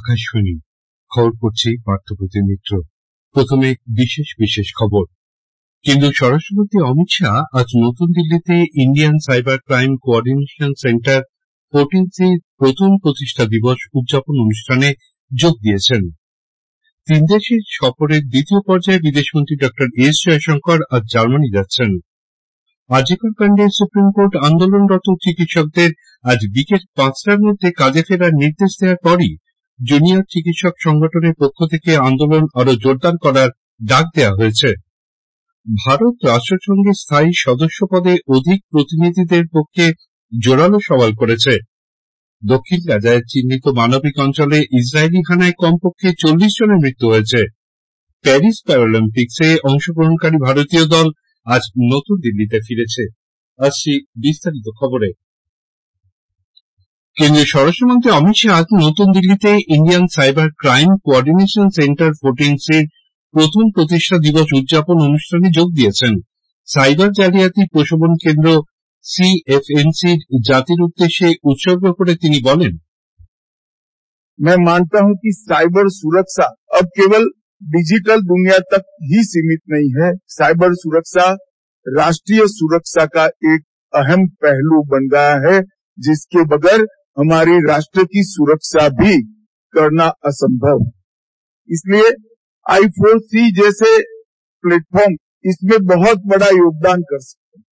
আকাশবাণী খবর পড়ছি পার্থপ্রতিম মিত্র। প্রথমে বিশেষ বিশেষ খবর। কেন্দ্রীয় স্বরাষ্ট্রমন্ত্রী অমিত শাহ আজ নতুন দিল্লিতে Indian cyber crime coordination centre 14C প্রথম প্রতিষ্ঠা দিবস উদযাপন অনুষ্ঠানে যোগ দিয়েছেন। 3 দেশের সফরের দ্বিতীয় পর্যায়ে বিদেশমন্ত্রী ডঃ এস জয়শঙ্কর আজ জার্মানি যাচ্ছেন। আরজিকর কাণ্ডে সুপ্রিম কোর্ট আন্দোলনরত চিকিৎসকদের আজ বিকেল 5টার মধ্যে কাজে ফেরার নির্দেশ দেওয়ার পরই জুনিয়র চিকিৎসক সংগঠনের পক্ষ থেকে আন্দোলন আরো জোরদার করার ডাক দেওয়া হয়েছে। ভারত রাষ্ট্রসংঘের স্থায়ী সদস্য পদে অধিক প্রতিনিধিদের পক্ষে জোরালো সওয়াল করেছে। দক্ষিণ গাজায় চিহ্নিত মানবিক অঞ্চলে ইসরায়েলি হানায় কমপক্ষে 40 জনের মৃত্যু হয়েছে। প্যারিস প্যারালিম্পিক্সে অংশগ্রহণকারী ভারতীয় দল আজ নতুন দিল্লিতে ফিরেছে। আসছি বিস্তারিত খবরে। কেন্দ্রীয় স্বরাষ্ট্রমন্ত্রী অমিত শাহ আজ নতুন দিল্লিতে Indian cyber crime coordination centre 14C প্রথম প্রতিষ্ঠা দিবস উদযাপন অনুষ্ঠানে যোগ দিয়েছেন। সাইবার জালিয়াতি প্রশমন কেন্দ্র CFNC জাতির উদ্দেশ্যে উৎসর্গ করে তিনি বলেন, मैं मानता हूं कि साइबर सुरक्षा अब केवल डिजिटल दुनिया तक ही सीमित नहीं है। साइबर सुरक्षा राष्ट्रीय सुरक्षा का एक अहम पहलू बन गया है, जिसके बगैर हमारी राष्ट्र की सुरक्षा भी करना असंभव। इसलिए I4C जैसे प्लेटफॉर्म इसमें बहुत बड़ा योगदान कर सकते हैं।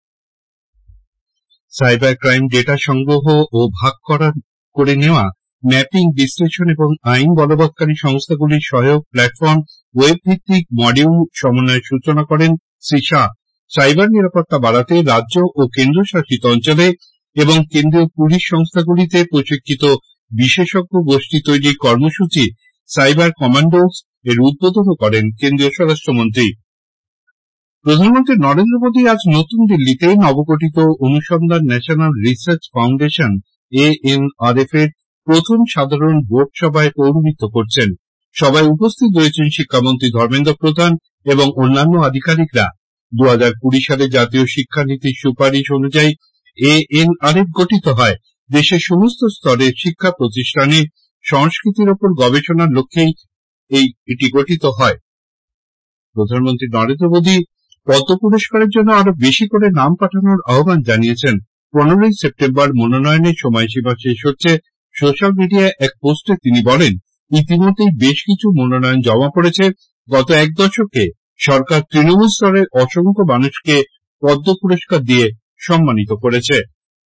সাইবার ক্রাইম ডেটা সংগ্রহ ও ভাগ করে নেওয়া, ম্যাপিং, বিশ্লেষণ এবং আইন বলবৎকারী সংস্থাগুলির সহায়ক প্ল্যাটফর্ম ওয়েব ভিত্তিক মডিউল সমন্বয়ের সূচনা করেন শ্রী শাহ। সাইবার নিরাপত্তা বাড়াতে রাজ্য ও কেন্দ্রশাসিত অঞ্চলে এবং কেন্দ্রীয় পুলিশ সংস্থাগুলিতে প্রশিক্ষিত বিশেষজ্ঞ গোষ্ঠী তৈরির কর্মসূচি সাইবার কমান্ডোস এর উদ্বোধনও করেন কেন্দ্রীয় স্বরাষ্ট্রমন্ত্রী। প্রধানমন্ত্রী নরেন্দ্র মোদী আজ নতুন দিল্লিতে নবগঠিত অনুসন্ধান ন্যাশনাল রিসার্চ ফাউন্ডেশন ANRF এর প্রথম সাধারণ বোর্ড সভায় পৌরোহিত্য করছেন। সভায় উপস্থিত রয়েছেন শিক্ষামন্ত্রী ধর্মেন্দ্র প্রধান এবং অন্যান্য আধিকারিকরা। 2020 সালে জাতীয় শিক্ষানীতির সুপারিশ অনুযায়ী ANRF গঠিত হয়। দেশের সমস্ত স্তরের শিক্ষা প্রতিষ্ঠানে সংস্কৃতির ওপর গবেষণার লক্ষ্যেই এটি গঠিত হয়। প্রধানমন্ত্রী নরেন্দ্র মোদী পদ্ম পুরস্কারের জন্য আরো বেশি করে নাম পাঠানোর আহ্বান জানিয়েছেন। 15ই সেপ্টেম্বর মনোনয়নের সময়সীমা শেষ হচ্ছে। সোশ্যাল মিডিয়ায় এক পোস্টে তিনি বলেন, ইতিমধ্যেই বেশ কিছু মনোনয়ন জমা পড়েছে। গত এক দশকে সরকার তৃণমূল স্তরের অসংখ্য মানুষকে পদ্ম পুরস্কার দিয়ে সম্মানিত করেছে।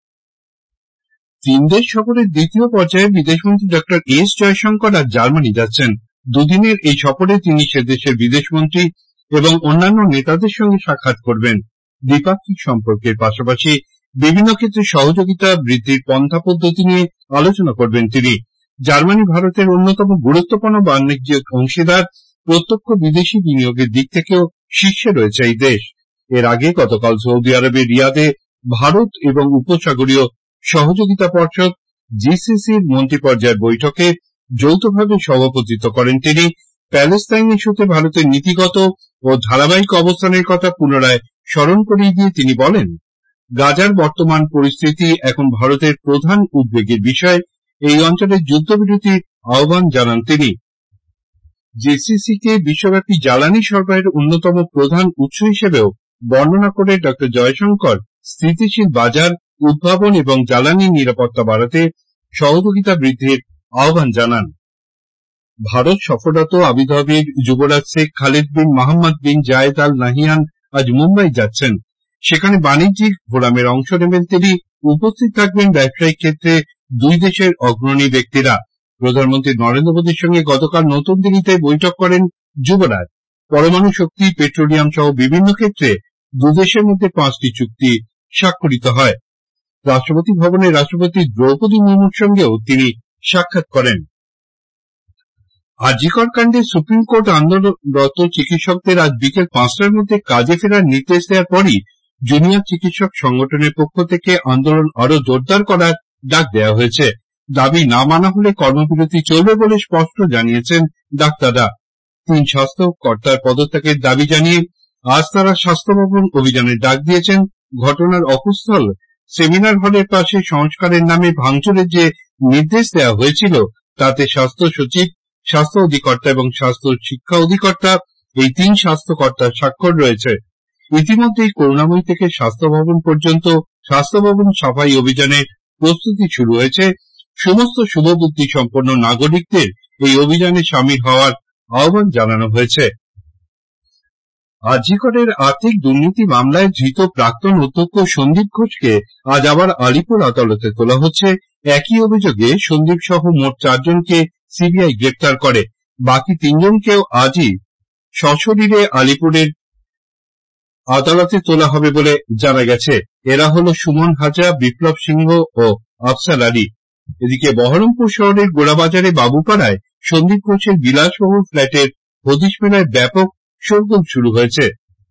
3 দেশ সফরের দ্বিতীয় পর্যায়ে বিদেশমন্ত্রী ডঃ এস জয়শঙ্কর আজ জার্মানি যাচ্ছেন। দুদিনের এই সফরে তিনি সে দেশের বিদেশমন্ত্রী এবং অন্যান্য নেতাদের সঙ্গে সাক্ষাৎ করবেন। দ্বিপাক্ষিক সম্পর্কের পাশাপাশি বিভিন্ন ক্ষেত্রে সহযোগিতা বৃদ্ধির পন্থা পদ্ধতি নিয়ে আলোচনা করবেন তিনি। জার্মানি ভারতের অন্যতম গুরুত্বপূর্ণ বাণিজ্যিক অংশীদার। প্রত্যক্ষ বিদেশি বিনিয়োগের দিক থেকেও শীর্ষে রয়েছে এই দেশ। এর আগে গতকাল সৌদি আরবের রিয়াদে ভারত এবং উপসাগরীয় সহযোগিতা পর্ষদ GCCর মন্ত্রী পর্যায়ের বৈঠকে যৌথভাবে সভাপতিত্ব করেন তিনি। প্যালেস্তাইন ইস্যুতে ভারতের নীতিগত ও ধারাবাহিক অবস্থানের কথা পুনরায় স্মরণ করিয়ে দিয়ে তিনি বলেন, গাজার বর্তমান পরিস্থিতি এখন ভারতের প্রধান উদ্বেগের বিষয়। এই অঞ্চলের যুদ্ধবিরতির আহ্বান জানান তিনি। GCCকে বিশ্বব্যাপী জ্বালানি সরবরাহের অন্যতম প্রধান উৎস হিসেবেও বর্ণনা করে ডঃ জয়শঙ্কর স্থিতিশীল বাজার, উদ্ভাবন এবং জ্বালানি নিরাপত্তা বাড়াতে সহযোগিতা বৃদ্ধির আহ্বান জানান। ভারত সফররত আবুধাবির যুবরাজ শেখ খালেদ বিন মোহাম্মদ বিন জায়েদ আল নাহিয়ান আজ মুম্বাই যাচ্ছেন। সেখানে বাণিজ্যিক ফোরামের অংশ নেবেন তিনি। উপস্থিত থাকবেন ব্যবসায়িক ক্ষেত্রে দুই দেশের অগ্রণী ব্যক্তিরা। প্রধানমন্ত্রী নরেন্দ্র মোদীর সঙ্গে গতকাল নতুন দিল্লিতে বৈঠক করেন যুবরাজ। পরমাণু শক্তি, পেট্রোলিয়াম সহ বিভিন্ন ক্ষেত্রে দুদেশের মধ্যে 5টি চুক্তি স্বাক্ষরিত হয়। রাষ্ট্রপতি ভবনে রাষ্ট্রপতি দ্রৌপদী মুর্মুর সঙ্গেও তিনি সাক্ষাৎ করেন। আরজিকর কাণ্ডে সুপ্রিম কোর্ট আন্দোলনরত চিকিৎসকদের আজ বিকেল 5টার মধ্যে কাজে ফেরার নির্দেশ দেওয়ার পরই জুনিয়র চিকিৎসক সংগঠনের পক্ষ থেকে আন্দোলন আরো জোরদার করার ডাক দেওয়া হয়েছে। দাবি না মানা হলে কর্মবিরতি চলবে বলে স্পষ্ট জানিয়েছেন ডাক্তাররা। 3 স্বাস্থ্য কর্তার পদত্যাগের দাবি জানিয়ে আজ তারা স্বাস্থ্য ভবন অভিযানের ডাক দিয়েছেন। ঘটনার অকুস্থল সেমিনার হলের পাশে সংস্কারের নামে ভাঙচুরের যে নির্দেশ দেওয়া হয়েছিল তাতে স্বাস্থ্য সচিব, স্বাস্থ্য অধিকর্তা এবং স্বাস্থ্য শিক্ষা অধিকর্তা এই 3 স্বাস্থ্যকর্তার স্বাক্ষর রয়েছে। ইতিমধ্যেই করুণাময়ী থেকে স্বাস্থ্য ভবন পর্যন্ত স্বাস্থ্য ভবন সাফাই অভিযানের প্রস্তুতি শুরু হয়েছে। সমস্ত শুভবুদ্ধি সম্পন্ন নাগরিকদের এই অভিযানে সামিল হওয়ার আহ্বান জানানো হয়েছে। আর.জি. করের আর্থিক দুর্নীতি মামলায় ধৃত প্রাক্তন অধ্যক্ষ সন্দীপ ঘোষকে আজ আবার আলিপুর আদালতে তোলা হচ্ছে। একই অভিযোগে সন্দীপ সহ মোট 4 জনকে সিবিআই গ্রেপ্তার করে। বাকি 3 জনকেও আজই সশরীরে আলিপুরের আদালতে তোলা হবে বলে জানা গেছে। এরা হল সুমন হাজরা, বিপ্লব সিংহ ও আফসার আলী। এদিকে বহরমপুর শহরের গোড়াবাজারে বাবুপাড়ায় সন্দীপ ঘোষের বিলাসবহুল ফ্ল্যাটের হদিশ মেলায় ব্যাপক শোরগোল শুরু হয়েছে।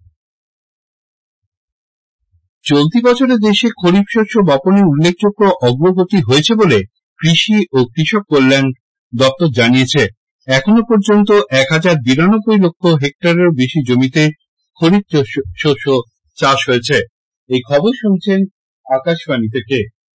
চলতি বছরে দেশে খরিফ শস্য বপনে উল্লেখযোগ্য অগ্রগতি হয়েছে বলে কৃষি ও কৃষক কল্যাণ দপ্তর জানিয়েছে। এখনো পর্যন্ত 1092 লক্ষ হেক্টরেরও বেশি জমিতে খরিফ শস্য চাষ হয়েছে। এই খবর শুনছেন আকাশবাণী থেকে।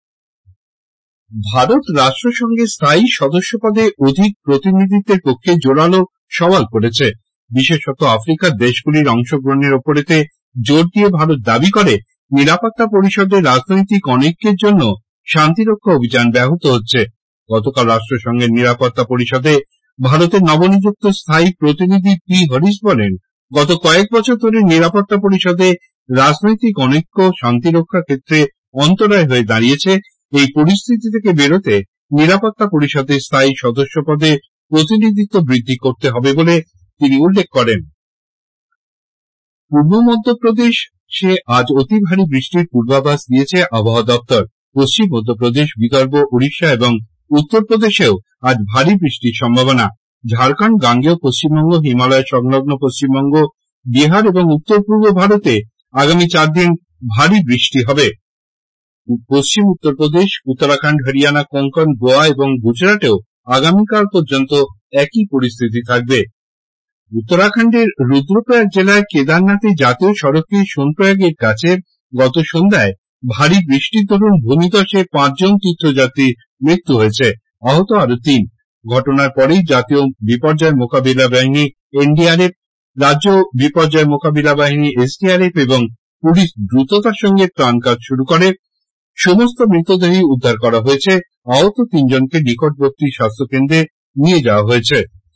ভারত রাষ্ট্রসংঘে স্থায়ী সদস্য পদে অধিক প্রতিনিধিত্বের পক্ষে জোরালো সওয়াল করেছে। বিশেষত আফ্রিকার দেশগুলির অংশগ্রহণের ওপরেতে জোর দিয়ে ভারত দাবি করে নিরাপত্তা পরিষদের রাজনৈতিক অনৈক্যের জন্য শান্তিরক্ষা অভিযান ব্যাহত হচ্ছে। গতকাল রাষ্ট্রসংঘের নিরাপত্তা পরিষদে ভারতের নবনিযুক্ত স্থায়ী প্রতিনিধি পি হরিশ বলেন, গত কয়েক বছর ধরে নিরাপত্তা পরিষদে রাজনৈতিক অনৈক্য শান্তিরক্ষা ক্ষেত্রে অন্তরায় হয়ে দাঁড়িয়েছে। এই পরিস্থিতি থেকে বেরোতে নিরাপত্তা পরিষদের স্থায়ী সদস্য পদে প্রতিনিধিত্ব বৃদ্ধি করতে হবে বলে তিনি উল্লেখ করেন। পূর্ব মধ্যপ্রদেশে আজ অতি ভারী বৃষ্টির পূর্বাভাস দিয়েছে আবহাওয়া দপ্তর। পশ্চিম মধ্যপ্রদেশ, বিদর্ভ, উড়িষ্যা এবং উত্তরপ্রদেশেও আজ ভারী বৃষ্টির সম্ভাবনা। ঝাড়খণ্ড, গাঙ্গেয় পশ্চিমবঙ্গ, হিমালয় সংলগ্ন পশ্চিমবঙ্গ, বিহার এবং উত্তর পূর্ব ভারতে আগামী 4 দিন ভারী বৃষ্টি হবে। পশ্চিম উত্তরপ্রদেশ, উত্তরাখণ্ড, হরিয়ানা, কোঙ্কণ, গোয়া এবং গুজরাটেও আগামীকাল পর্যন্ত একই পরিস্থিতি থাকবে। উত্তরাখণ্ডের রুদ্রপ্রয়াগ জেলায় কেদারনাথে জাতীয় সড়কে সোনপ্রয়াগের কাছে গত সন্ধ্যায় ভারী বৃষ্টির দরুন ভূমিধসে 5 জন তীর্থযাত্রীর মৃত্যু হয়েছে, আহত আরো 3। ঘটনার পরেই জাতীয় বিপর্যয় মোকাবিলা বাহিনী এনডিআরএফ, রাজ্য বিপর্যয় মোকাবিলা বাহিনী এসডিআরএফ এবং পুলিশ দ্রুততার সঙ্গে ত্রাণ কাজ শুরু করে। সমস্ত মৃতদেহই উদ্ধার করা হয়েছে। আহত 3 জনকে নিকটবর্তী স্বাস্থ্যকেন্দ্রে নিয়ে যাওয়া হয়েছে।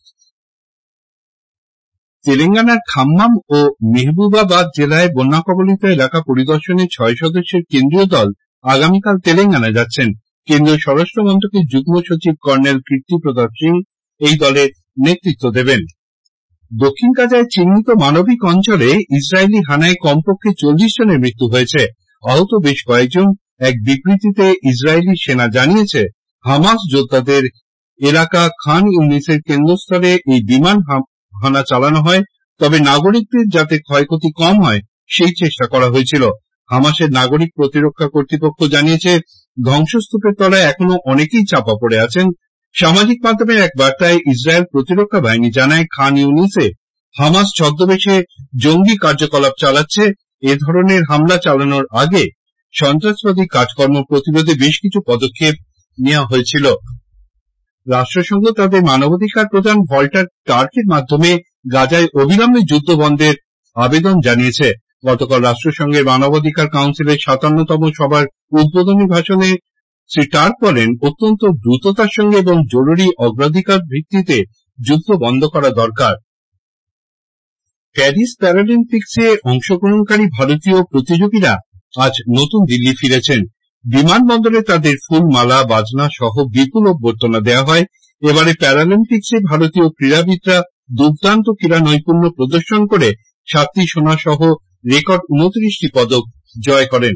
তেলেঙ্গানার খাম্মাম ও মেহবুবাবাদ জেলায় বন্যা কবলিত এলাকা পরিদর্শনে 6 সদস্যের কেন্দ্রীয় দল আগামীকাল তেলেঙ্গানা যাচ্ছেন। কেন্দ্রীয় স্বরাষ্ট্র মন্ত্রকের যুগ্ম সচিব কর্নেল কীর্তি প্রতাপ সিং এই দলের নেতৃত্ব দেবেন। দক্ষিণ গাজায় চিহ্নিত মানবিক অঞ্চলে ইসরায়েলি হানায় কমপক্ষে 40 জনের মৃত্যু হয়েছে, আহত বেশ কয়েকজন। এক বিবৃতিতে ইসরায়েলি সেনা জানিয়েছে, হামাস যোদ্ধাদের এলাকা খান ইউনিসের কেন্দ্রস্থলে এই বিমান হানা চালানো হয়, তবে নাগরিকদের যাতে ক্ষয়ক্ষতি কম হয় সেই চেষ্টা করা হয়েছিল। হামাসের নাগরিক প্রতিরক্ষা কর্তৃপক্ষ জানিয়েছে, ধ্বংসস্তূপের তলায় এখনো অনেকেই চাপা পড়ে আছেন। সামাজিক মাধ্যমের এক বার্তায় ইসরায়েল প্রতিরক্ষা বাহিনী জানায়, খান ইউনিসে হামাস ছদ্মবেশে জঙ্গি কার্যকলাপ চালাচ্ছে। এ ধরনের হামলা চালানোর আগে সন্ত্রাসবাদী কাজকর্ম প্রতিরোধে বেশ কিছু পদক্ষেপ নেওয়া হয়েছিল। রাষ্ট্রসংঘ তাদের মানবাধিকার প্রধান ভল্টার টার্কের মাধ্যমে গাজায় অবিলম্বে যুদ্ধ বন্ধের আবেদন জানিয়েছে। গতকাল রাষ্ট্রসংঘের মানবাধিকার কাউন্সিলের 57তম সভার উদ্বোধনী ভাষণে শ্রী টার্ক বলেন, অত্যন্ত দ্রুততার সঙ্গে এবং জরুরি অগ্রাধিকার ভিত্তিতে যুদ্ধ বন্ধ করা দরকার। প্যারিস প্যারালিম্পিক্সে অংশগ্রহণকারী ভারতীয় প্রতিযোগীরা আজ নতুন দিল্লি ফিরেছেন। বিমানবন্দরে তাদের ফুল, মালা, বাজনা সহ বিপুল অভ্যর্থনা দেওয়া হয়। এবারে প্যারালিম্পিক্সে ভারতীয় ক্রীড়াবিদরা দুর্দান্ত ক্রীড়া নৈপুণ্য প্রদর্শন করে 7টি সোনা সহ রেকর্ড 29টি পদক জয় করেন।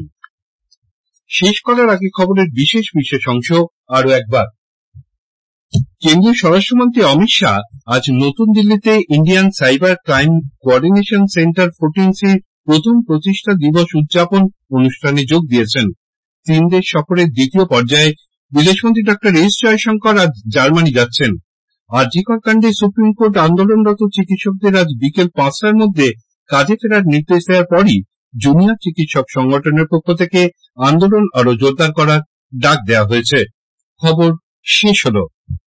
শেষ করার আগে খবরের বিশেষ অংশ আরো একবার। কেন্দ্রীয় স্বরাষ্ট্রমন্ত্রী অমিত শাহ আজ নতুন দিল্লিতে Indian cyber crime coordination centre 14C প্রথম প্রতিষ্ঠা দিবস উদযাপন অনুষ্ঠানে যোগ দিয়েছেন। 3 দেশ সফরের দ্বিতীয় পর্যায়ে বিদেশমন্ত্রী ডক্টর এস জয়শঙ্কর আজ জার্মানি যাচ্ছেন। আর.জি. কর কাণ্ডে সুপ্রিম কোর্ট আন্দোলনরত চিকিৎসকদের আজ বিকেল 5টার মধ্যে কাজে ফেরার নির্দেশ দেওয়ার পরই জুনিয়র চিকিৎসক সংগঠনের পক্ষ থেকে আন্দোলন আরো জোরদার করার ডাক দেওয়া হয়েছে। খবর শেষ হলো।